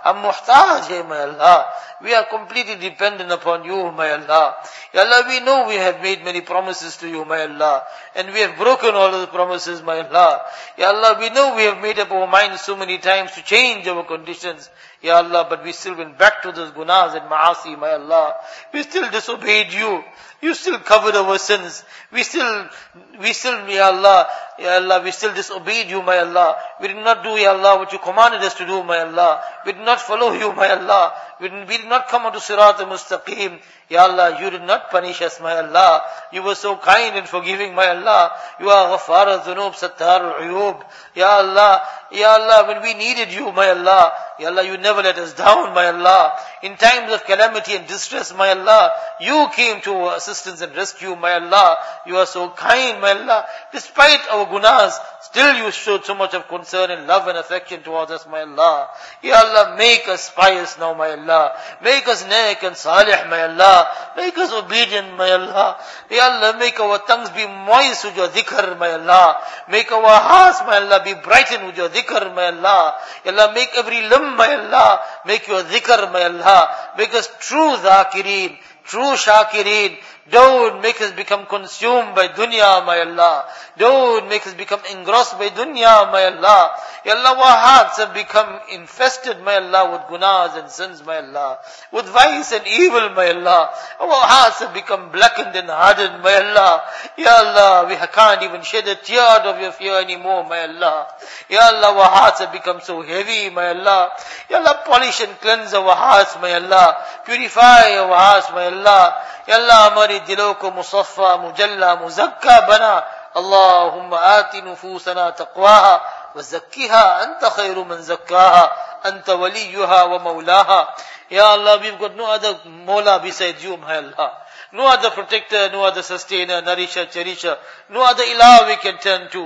Hum muhtaj hai, my Allah. We are completely dependent upon you, my Allah. Ya Allah, we know we have made many promises to you, my Allah. And we have broken all those promises, my Allah. Ya Allah, we know we have made up our minds so many times to change our conditions. Ya Allah, but we still went back to those gunas and ma'asi, my Allah. We still disobeyed you. You still covered our sins. We still, Ya Allah, we still disobeyed you, my Allah. We did not do, Ya Allah, what you commanded us to do, my Allah. We did not follow you, my Allah. We did not come onto Sirat al-Mustaqim. Ya Allah, you did not punish us, my Allah. You were so kind and forgiving, my Allah. You are Ghaffar al-Dhunub, Sattar al-Uyub. Ya Allah, when we needed you, my Allah, Ya Allah, you never let us down, my Allah. In times of calamity and distress, my Allah, you came to our assistance and rescue, my Allah. You are so kind, my Allah. Despite our gunas, still you showed so much of concern and love and affection towards us, my Allah. Ya Allah, make us pious now, my Allah. Make us neck and salih, my Allah. Make us obedient, my Allah. Ya Allah, make our tongues be moist with your dhikr, my Allah. Make our hearts, my Allah, be brightened with your dhikr, my Allah. Ya Allah, make every limb, my Allah, make your dhikr, my Allah. Make us true dhakireen, true shakirin. Don't make us become consumed by dunya, my Allah. Don't make us become engrossed by dunya, my Allah. Ya Allah, our hearts have become infested, my Allah, with gunas and sins, my Allah. With vice and evil, my Allah. Our hearts have become blackened and hardened, my Allah. Ya Allah, we can't even shed a tear of your fear anymore, my Allah. Ya Allah, our hearts have become so heavy, my Allah. Ya Allah, polish and cleanse our hearts, my Allah. Purify our hearts, my Allah. Ya Allah, हमारे दिलों को मुसफ़ा मुजल्ला मुज़क्का बना. اللهم آت نفوسنا تقواها وزكها أنت خير من زكاها أنت وليها ومولاها. Ya Allah, we've got no other Mawla besides you, my Allah. No other protector, no other sustainer, nourisher, cherisher, no other ilah we can turn to.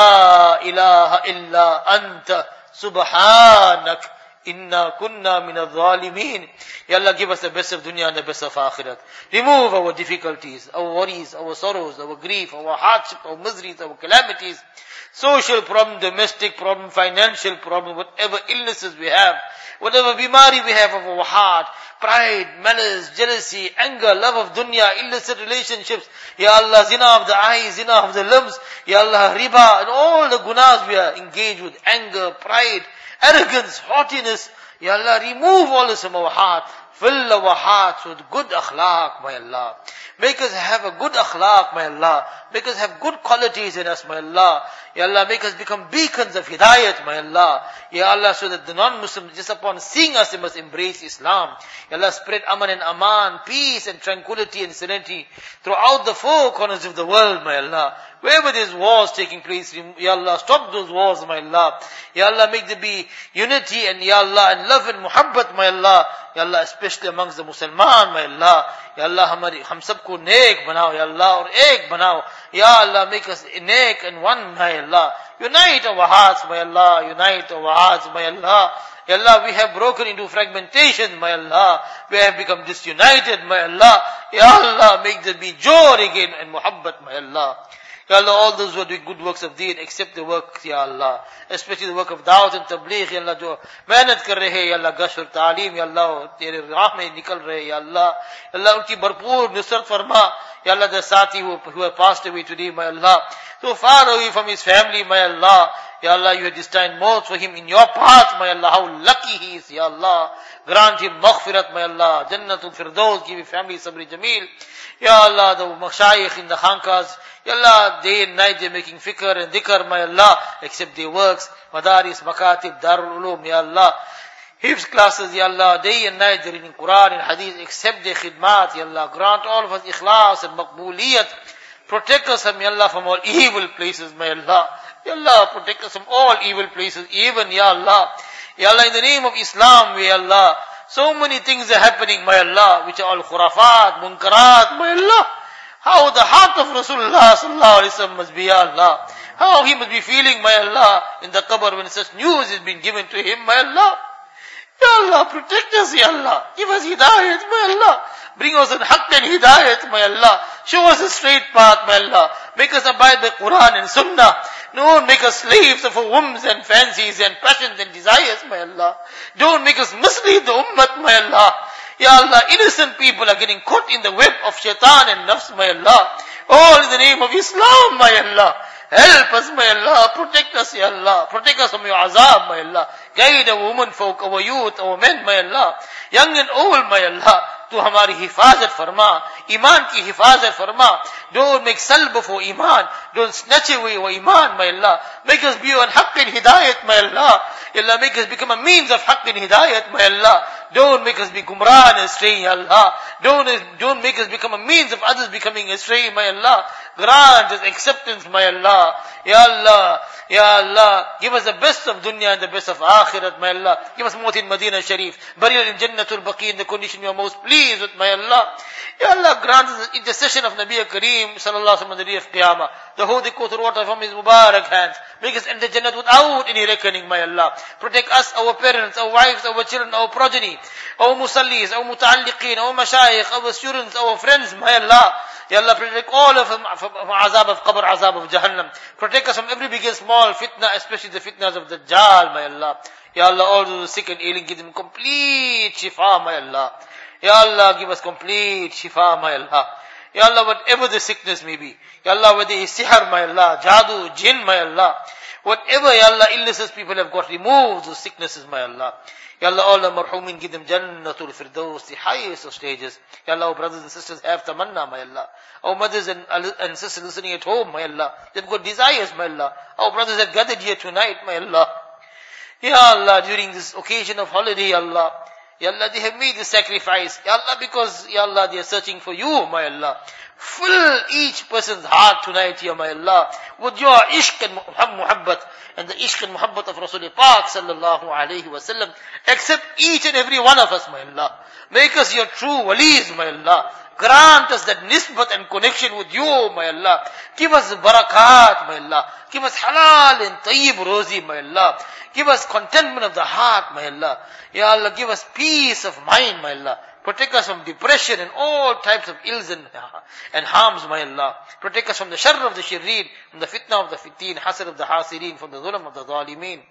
La ilaha illa anta subhanak inna kunna min al-zalimin. Ya Allah, give us the best of dunya and the best of akhirat. Remove our difficulties, our worries, our sorrows, our grief, our hardship, our miseries, our calamities, social problem, domestic problem, financial problem, whatever illnesses we have, whatever bimari we have of our heart, pride, malice, jealousy, anger, love of dunya, illicit relationships. Ya Allah, zina of the eyes, zina of the limbs. Ya Allah, riba, and all the gunas we are engaged with, anger, pride, arrogance, haughtiness. Ya Allah, remove all this from our heart. Fill our hearts with good akhlaq, my Allah. Make us have a good akhlaq, my Allah. Make us have good qualities in us, my Allah. Ya Allah, make us become beacons of hidayat, my Allah. Ya Allah, so that the non-Muslims, just upon seeing us, they must embrace Islam. Ya Allah, spread aman and aman, peace and tranquility and serenity throughout the four corners of the world, my Allah. Wherever there's wars taking place, Ya Allah, stop those wars, my Allah. Ya Allah, make there be unity and Ya Allah, and love and muhabbat, my Allah. Ya Allah, especially amongst the Musliman, my Allah. Ya Allah, hum sabko नेक बनाओ या अल्लाह और एक बनाओ या अल्लाह, make us neck and one, my Allah. Unite our hearts, my Allah. Unite our hearts, my Allah. Ya Allah, we have broken into fragmentation, my Allah. We have become disunited, my Allah. Ya Allah, make there be joy again and muhabbat, my Allah. Ya Allah, all those who are doing good works of deen, accept the work, Ya Allah. Especially the work of da'wat and tabligh, Ya Allah, jo mehnat kar rahe, Ya Allah, gash aur ta'aleem, Ya Allah, tere raah mein nikal rahe, Ya Allah. Ya Allah, unki bharpoor nusrat farma. Ya Allah, the sati who have passed away today, my Allah, so far away from his family, my Allah. Ya Allah, you have destined mauts for him in your path, my Allah. How lucky he is, Ya Allah. Grant him maghfirat, my Allah. Jannatul Firdaus, give his family sabri jameel. Ya Allah, the mashayikh in the khankas, Ya Allah, day and night they're making fikr and dhikr, my Allah. Accept their works, madaris, makatib, darul ulum, Ya Allah. Hifz classes, Ya Allah, day and night they're reading Quran and Hadith. Accept their khidmat, Ya Allah. Grant all of us ikhlas and maqbooliyat. Protect us, Ya Allah, from all evil places, my Allah. Ya Allah, protect us from all evil places, even, Ya Allah. Ya Allah, in the name of Islam, Ya Allah, so many things are happening, my Allah, which are all khurafat, munkarat, my Allah. How the heart of Rasulullah sallallahu alaihi wasallam must be, Ya Allah. How he must be feeling, my Allah, in the qabr when such news is being given to him, my Allah. Ya Allah, protect us, Ya Allah. Give us hidayat, my Allah. Bring us in haqq and hidayat, my Allah. Show us a straight path, my Allah. Make us abide by Quran and Sunnah. Don't make us slaves of our whims and fancies and passions and desires, my Allah. Don't make us mislead the ummah, my Allah. Ya Allah, innocent people are getting caught in the web of shaitan and nafs, my Allah. All in the name of Islam, my Allah. Help us, my Allah. Protect us, Ya Allah. Protect us from your azab, my Allah. Guide our women folk, our youth, our men, my Allah. Young and old, my Allah. Tu hamari hifazat farma. Iman ki hifazat farma. Don't make salb for iman. Don't snatch away our iman, my Allah. Make us be on haqq and hidayat, my Allah. Ya Allah, make us become a means of haqq and hidayat, my Allah. Don't make us be gumrah and astray, Ya Allah. Don't make us become a means of others becoming astray, my Allah. Grant us acceptance, my Allah. Ya Allah, Ya Allah, give us the best of dunya and the best of akhirat, my Allah. Give us maut in Medina Sharif, burial in Jannatul Baqi in the condition you are most pleased with, my Allah. Ya Allah, grant us the intercession of Nabi Kareem sallallahu alaihi wasallam on the day of Qiyamah. The holy Qutr water from his Mubarak hands. Make us enter Jannat without any reckoning, my Allah. Protect us, our parents, our wives, our children, our progeny, our musallis, our muta'alliqeen, our mashayikh, our students, our friends, my Allah. Ya Allah, protect all of them from azab of qabr, azab of Jahannam. Protect us from every big and small fitna, especially the fitnas of Dajjal, my Allah. Ya Allah, all those sick and ailing, give them complete shifa, my Allah. Ya Allah, give us complete shifa, my Allah. Ya Allah, whatever the sickness may be. Ya Allah, whether it's sihr, my Allah, jadoo, jinn, my Allah. Whatever, Ya Allah, illnesses people have got, remove those sicknesses, my Allah. Ya Allah, all the marhumin, give them Jannatul Firdaus, the highest of stages. Ya Allah, our brothers and sisters have tamanna, my Allah. Our mothers and sisters listening at home, my Allah. They've got desires, my Allah. Our brothers have gathered here tonight, my Allah. Ya Allah, during this occasion of holiday, Ya Allah. Ya Allah, they have made the sacrifice. Ya Allah, because, Ya Allah, they are searching for you, my Allah. Fill each person's heart tonight, Ya my Allah, with your ishq and muhabbat, and the ishq and muhabbat of Rasulullah Pak sallallahu alayhi wa sallam. Accept each and every one of us, my Allah. Make us your true walis, my Allah. Grant us that nisbat and connection with you, my Allah. Give us barakat, my Allah. Give us halal and tayyib rozi, my Allah. Give us contentment of the heart, my Allah. Ya Allah, give us peace of mind, my Allah. Protect us from depression and all types of ills and harms, my Allah. Protect us from the sharr of the shirreen, from the fitna of the fitin, hasad of the hasirin, from the zulm of the zalimeen.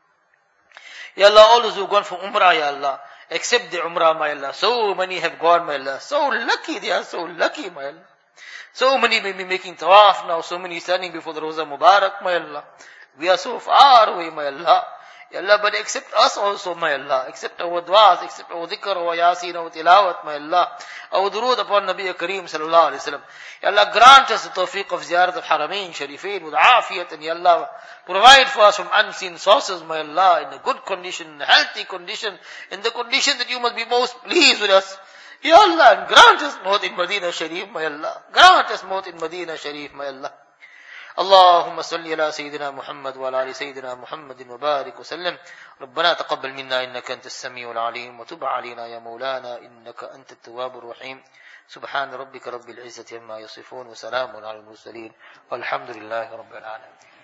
Ya Allah, all those who have gone for Umrah, Ya Allah, accept the Umrah, my Allah. So many have gone, my Allah. So lucky, they are so lucky, my Allah. So many may be making tawaf now, so many standing before the Roza Mubarak, my Allah. We are so far away, my Allah. Ya Allah, but accept us also, my Allah. Accept our du'as, accept our dhikr, our yasin, our tilawat, my Allah. Our durood upon Nabi Kareem sallallahu alayhi wa sallam. Ya Allah, grant us the tawfiq of ziyarat of Haramain Sharifeen with afiyat, and Ya Allah, provide for us from unseen sources, my Allah, in a good condition, in a healthy condition, in the condition that you must be most pleased with us. Ya Allah, and grant us maut in Medina Sharif, my Allah. Grant us maut in Medina Sharif, my Allah. اللهم صل على سيدنا محمد وعلى آل سيدنا محمد وبارك وسلم. ربنا تقبل منا إنك أنت السميع العليم وتب علينا يا مولانا إنك أنت التواب الرحيم. سبحان ربك رب العزة عما يصفون وسلام على المرسلين والحمد لله رب العالمين.